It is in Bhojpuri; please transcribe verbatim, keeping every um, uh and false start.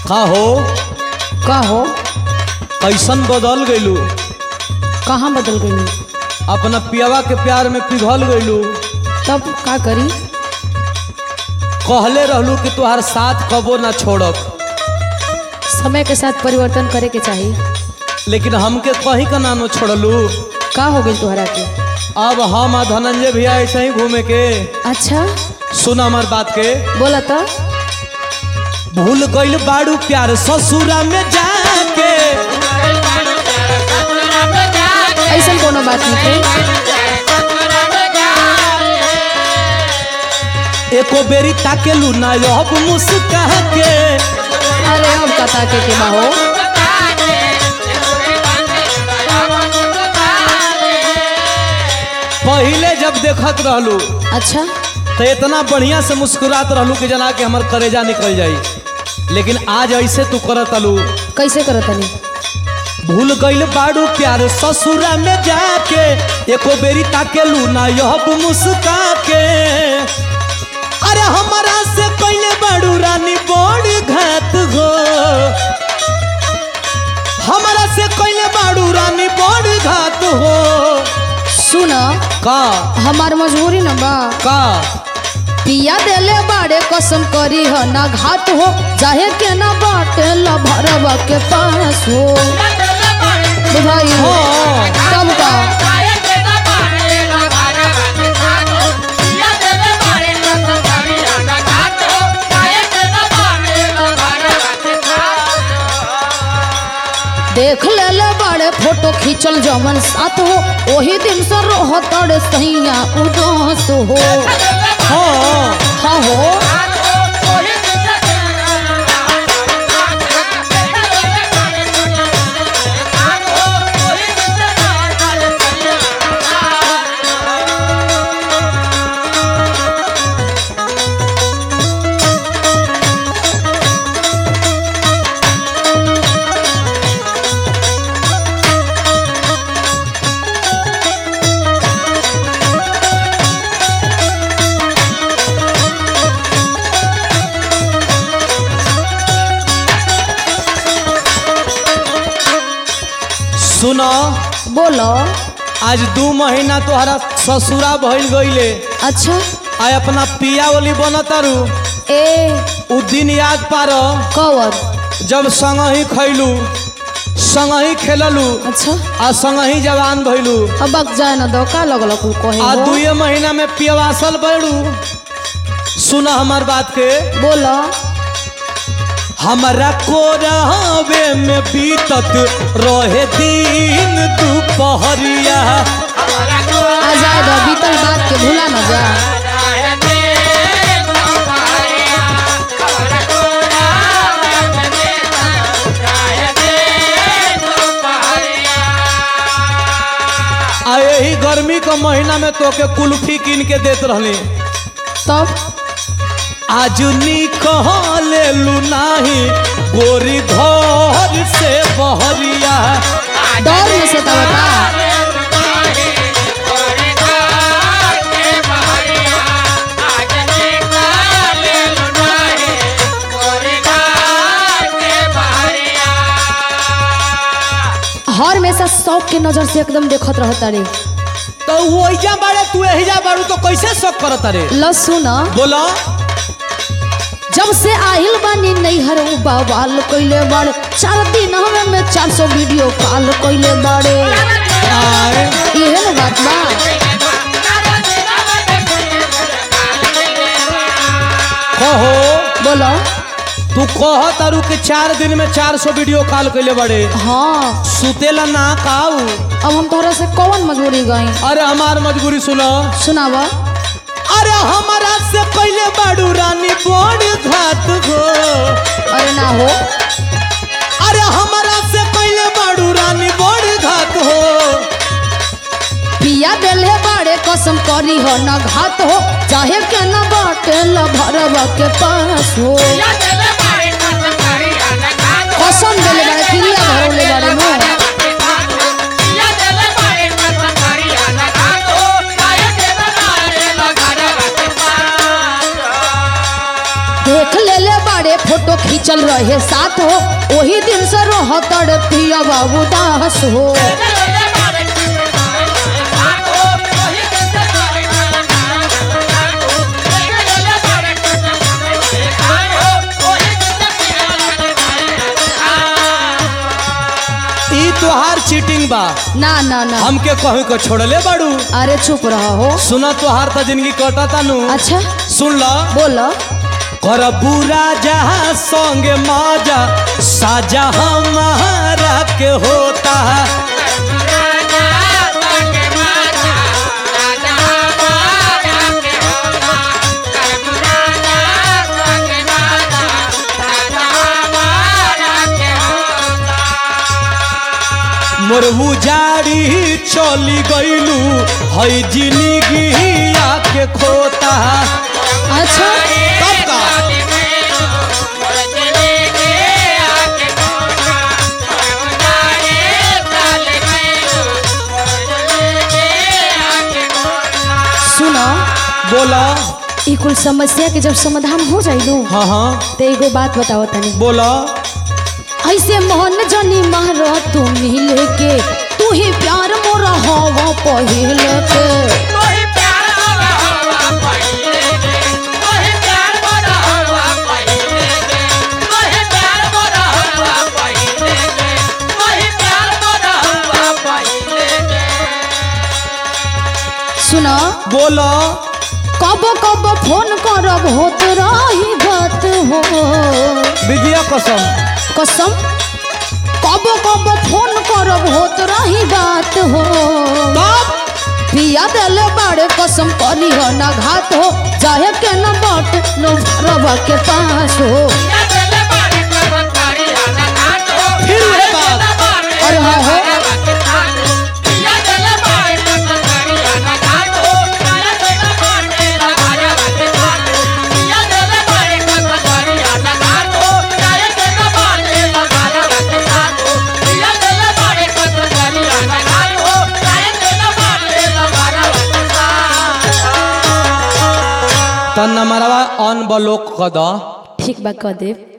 का हो का हो कैसन बदल गईलू। कहाँ बदल गई? अपना पियावा के प्यार में पिघल गईलू। तब का करी? कहले रहलू कि तुहार साथ कबो ना छोड़ब, समय के साथ परिवर्तन करे के चाहिए। लेकिन हमके कहीं का नानो छोड़लू। का हो गई तुहरा के? अब हम आ धनंजय भैया ऐसे ही घूमे के। अच्छा सुन हमार बात के। बोला तो। भूल गईल बाड़ू प्यार ससुरा में जाके। ऐसा कोनो बात नहीं है। एको बेरी ताकेलू ना अब मुस्का के। अरे हम कता के के हो। पहले जब देखत रहलू अच्छा तो इतना बढ़िया से मुस्कुरात रहलू कि जना के हमर करेजा निकल जाई, लेकिन आज ऐसे तू करत अलू। कैसे करत तनी? भूल गईल बाड़ू प्यार ससुरा में जाके। एको बेरी ताकेलू ना अब मुस्का के। अरे हमारा से पहले बाड़ू रानी बड़ी घात हो। हमारा से पहले बाड़ू रानी बड़ी घात हो। सुन का हमार मजबूरी न बा। का पिया देले बाड़े कसम करी हो ना घात हो। चाहे के ना बाटे ला भरवा के पास हो। बुझाई हो तब का। देख ले ले बड़े फोटो खींचल जमन साथ हो। वही दिन से रोहतड़ सैया उदास हो। हाँ हाँ हो सुनो। बोलो। आज दू महीना तोहरा ससुरा भइल गईले। अच्छा आ अपना पिया वाली बनतारू। ए उ दिन याद पारो कवर। जब संग ही खैलू, संग ही खेललू, अच्छा आ संग ही जवान भइलू। अब अक जाए ना दो का लगल कुल कहे आ हो। दुए महीना में पियवासल बढ़ू। सुना हमार बात के। बोलो। हमारा कोरावे में बीतत रहे दिन दोपहरिया। आ जाए दो बीतल बात के भूला न जा। आ यही गर्मी का महीना में तो के कुल्फी कीन के देत रहली। तब आज निकले लू नाही गोरी घर से बहरिया। डर में से तब का। हर हमेशा शौक के नजर से एकदम देखत रहता रे। तो वो एजा बाड़े तू एजा बाड़ू तो कैसे शौक करत रे? ल सुना। बोला। जब से आहिल बानी नैहर बवाल कइले बाड़े। चार दिन हमें में चार सौ वीडियो कॉल कइले बाड़े। आए इहे न बात बा। कहो। बोलो। तू कह तारू के चार दिन में चार सौ वीडियो कॉल कैले बड़े। हाँ सुतेला ना काऊ। अब हम तोहरा से कौन मजबूरी गई? अरे हमार मजबूरी सुनो। सुनावा। अरे हमारा से पहले बाड़ू रानी बड़ी घात हो। अरे ना हो। अरे हमारा से पहले बाड़ू रानी बड़ी घात हो। पिया देले बाड़े कसम करी हो ना घात हो। चाहे के ना बाटे ला भरवा के पास हो। कसम देले बाड़े क्रिया धरले बाड़े नो। देख ले ले बाड़े फोटो खींच चल रहे साथ हो वही दिन से रह तड़ पिया बाबू दास हो। ई तोहार चीटिंग बा। ना ना ना हमके कहीं को छोड़ले बाड़ू। अरे चुप रहा हो। सुना तोहार तो जिंदगी कटता नु। अच्छा सुन ला बोलो। कर बुरा जहा संगे माजा साजा हमारा के होता। मोर उजाड़ी चली गईलू हई जिंदगी आके खोता। अच्छा कब का सुनो बोला। ई कुल समस्या के जब समाधान हो जाइलो हाँ हाँ तो एगो बात बताओ तनी। बोला। ऐसे मोहन जनी मारो तू मिल के तू ही प्यार मोरा हवा पहिल के। सुनो बोला। कब कब फोन करब होत रही बात हो। विद्या कसम कसम कब कब फोन करब होत रही बात हो। तब पिया दिले बाड़े कसम करी हो ना घात हो चाहे के न बाट न रवा के पास हो। फिर ये बात। और हाँ हो तन नंबरवा ऑन ब्लॉक कर दो। ठीक बा कह देव।